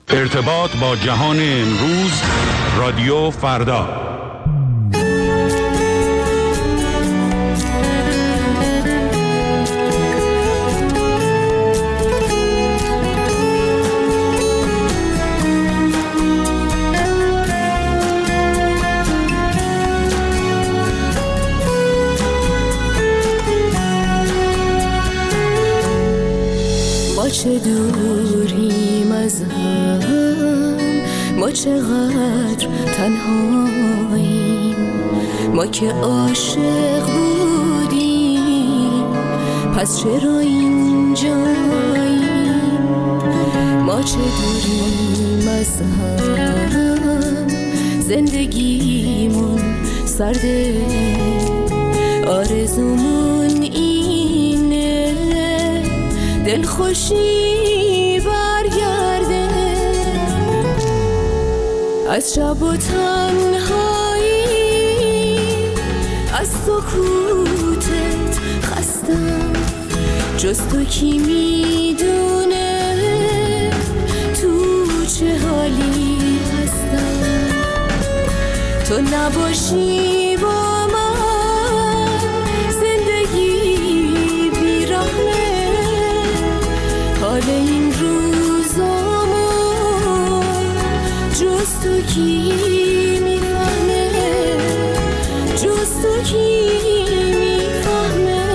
ارتباط با جهان امروز، رادیو فردا. ما چه دوریم از هم، ما چقدر تنهاییم، ما که عاشق بودیم پس چرا اینجاییم. ما چه دوریم از هم، زندگیمون سرده، آرزومون اینه دلخوشی برگرده. از شب و تنهایی، از سکوتت خستم، جز تو کی میدونه تو چه حالی هستم. تو نباشی با من زندگی بیرحمه، حال این روزامو جز تو کی میفهمه، جز تو کی میفهمه.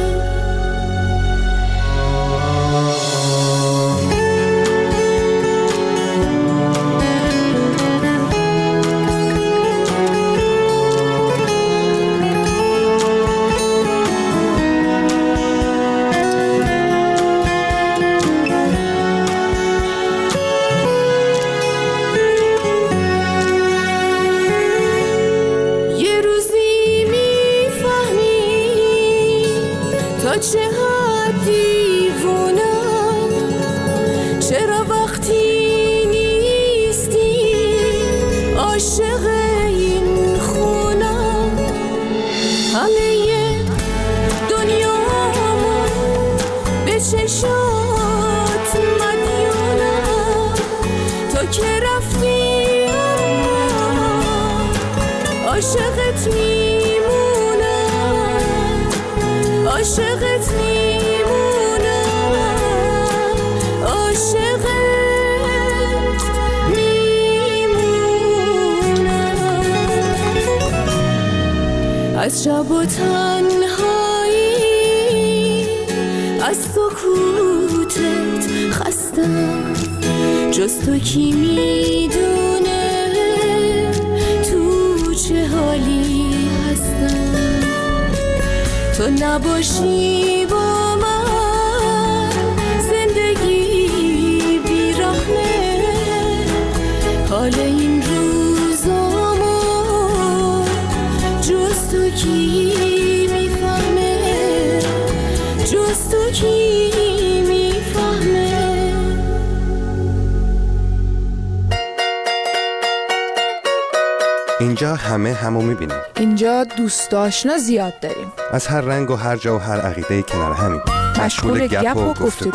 چه حد دیوونم، چرا وقتی نیستی عاشق این خونم. همه دنیامو به چشات مدیونم، تو که رفتی عاشقت میمونم، عاشقت میمونم، عاشقت میمونم. از شب و تنهایی، از سکوتت خستم، جز تو کی میدونه تو چه حالی هستم. تو نباشی با من زندگی بیرحمه، حال این روزامو جز تو کی میفهمه، جز تو کی میفهمه. اینجا همه همو میبینیم. اینجا دوست آشنا زیاد داریم، از هر رنگ و هر جا و هر عقیده کنار همین، مشغول گپ و گفتگو.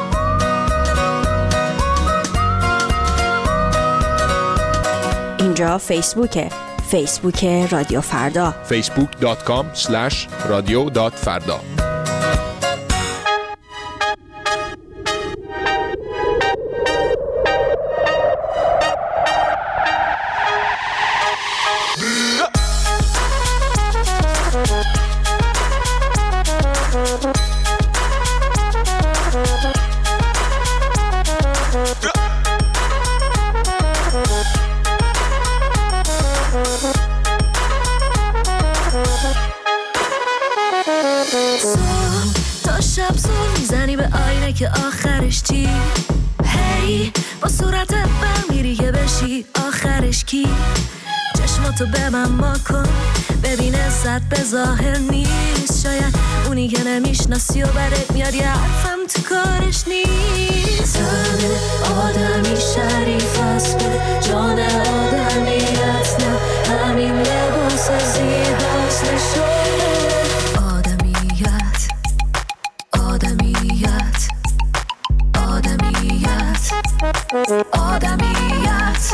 اینجا فیسبوکه، فیسبوک رادیو فردا، facebook.com/radio.farda. تا شب زور میزنی به آینه که آخرش چی؟ هی با صورتت برمیری که بشی آخرش کی؟ چشماتو به من ما کن ببین عزت به ظاهر نیست، شاید اونی که نمیشناسی و برت میاد یه حرفم تو کارش نیست. تن آدمی شریف است به جان آدمیت، نه همین لباس زیباست نشون آدمیت، آدمیت، آدمیت. آدمیت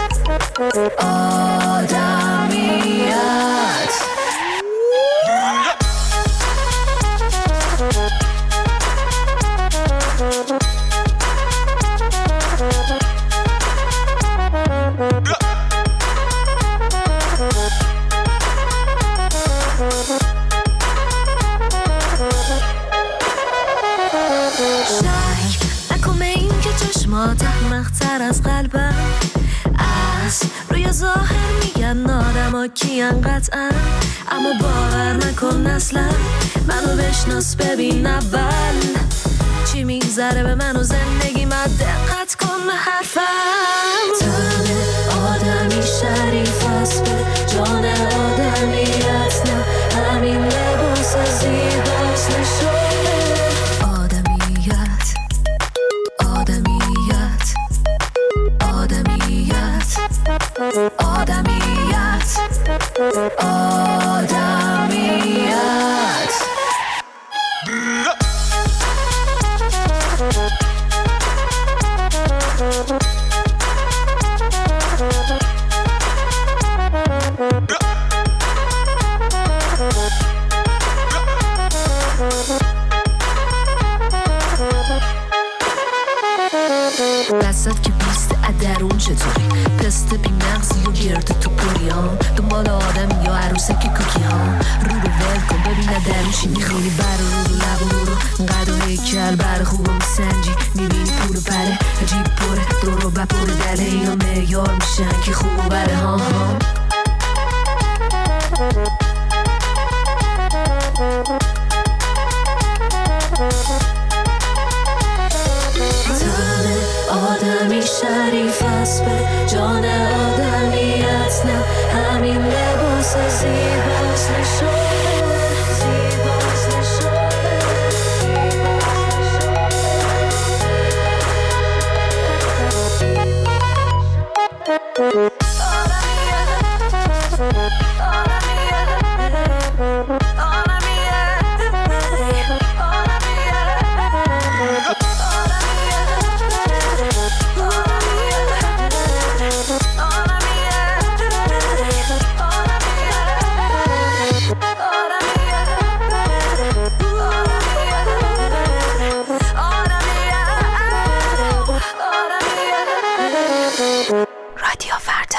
شک نکنه این که چشمات احمق‌تر از قلبم از روی ظاهر میگن آدما کین قطعا، اما باور نکن اصلا منو بشناس ببین اول چی میگذره به من و زندگی من، دقت کن به حرفم. تن آدمی شریف است به جان آدمیت، نه همین لباس زیباست نشونه آدمیت آدمیت آدمیت آدمیت آدمیت. دستت که بیسته ادرون چطوری پسته بی مغزی و گرده تو پوریام، دنبال آدم یا عروسه که کوکی ها رو ول کن ببین ادرون چی میخوری، برا رو لب و رو قد و هیکل بر خوبه میسنجی میبینی پول و پره عجیب پره دورو بپره دله اینا معیار میشن که خوب و بره ها ها. آدمی شریف است به جان آدمیت، نه همین لباس زیباست نشونه زیباست نشونه رادیو فردا.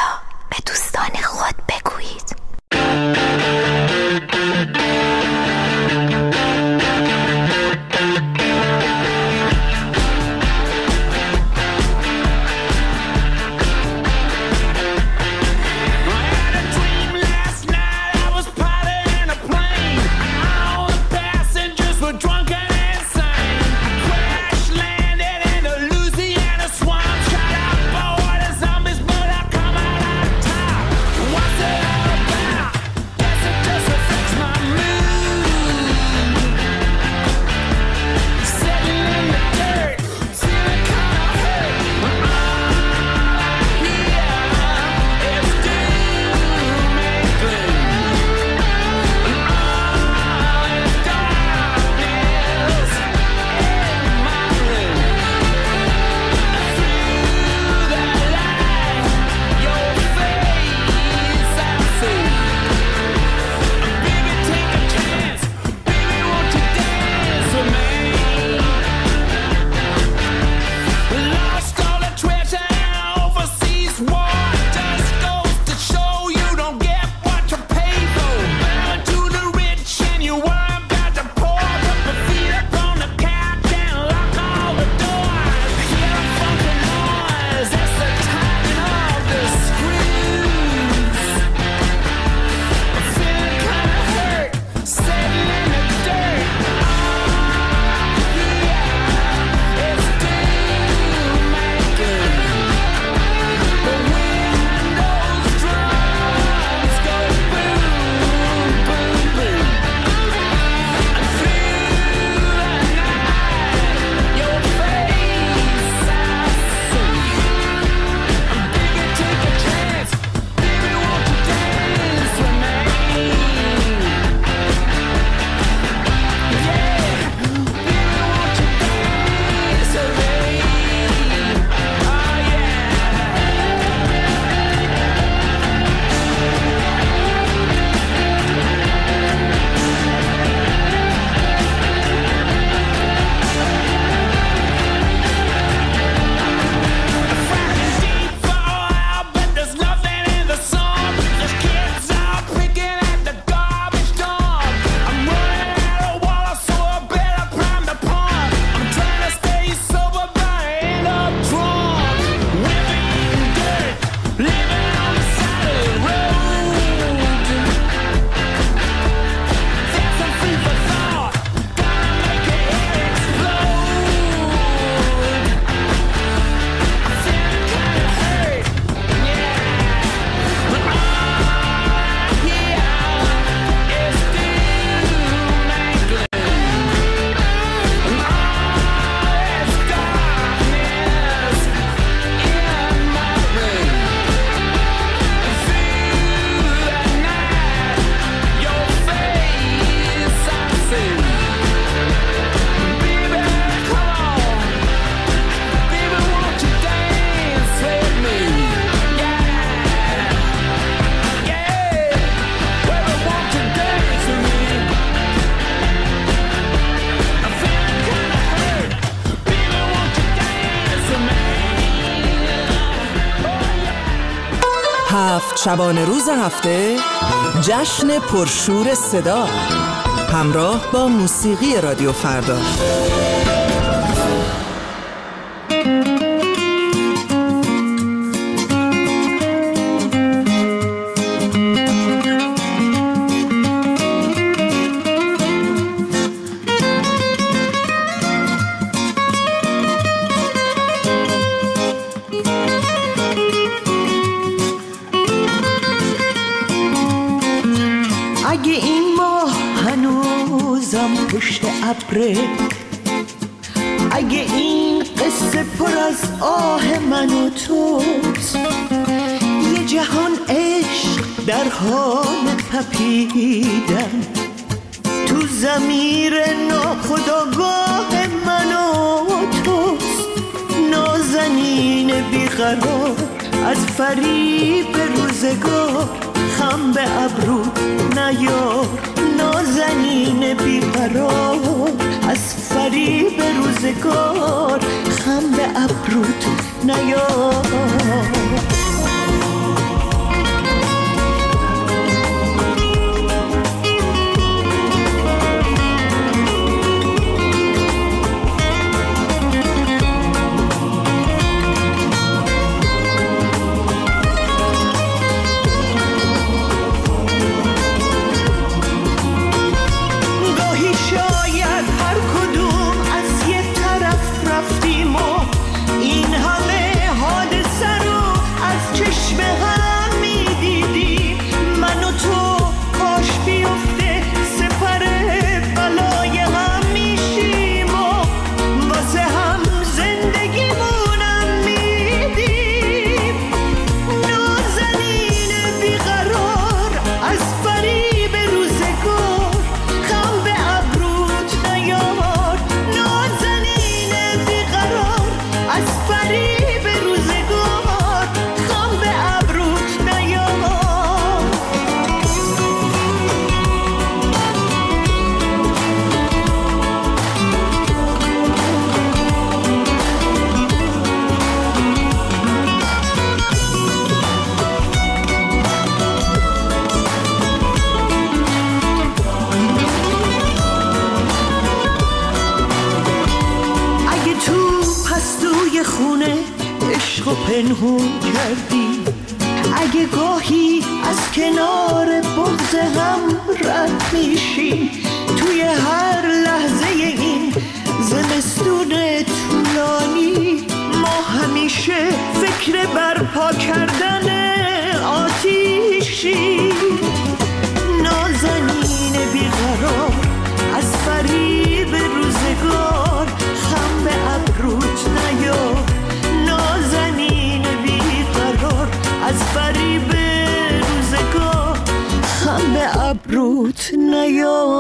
7 شبانه روز هفته جشن پرشور صدا همراه با موسیقی رادیو فردا. اگه این ماه هنوزم پشت ابره، اگه این قصه پر از آه من و توست، یه جهان عشق در حال تپیدن تو ضمیر ناخودآگاه من و توست. نازنین بیقرار از فریب روزگار، خم به ابرو نیار. نازنین بیقرار از فریب روزگار، خم به ابروت نیار. پنهون کردی، اگه گاهی از کنار بغض هم رد میشی، توی هر لحظه این زمستون طولانی ما همیشه فکر برپا کردن آتیشی. نازنین بیقرار از فریب روزگار، خم به ابروت نیار. نازنین بیقرار از فریب روزگار، خم به ابروت نیار.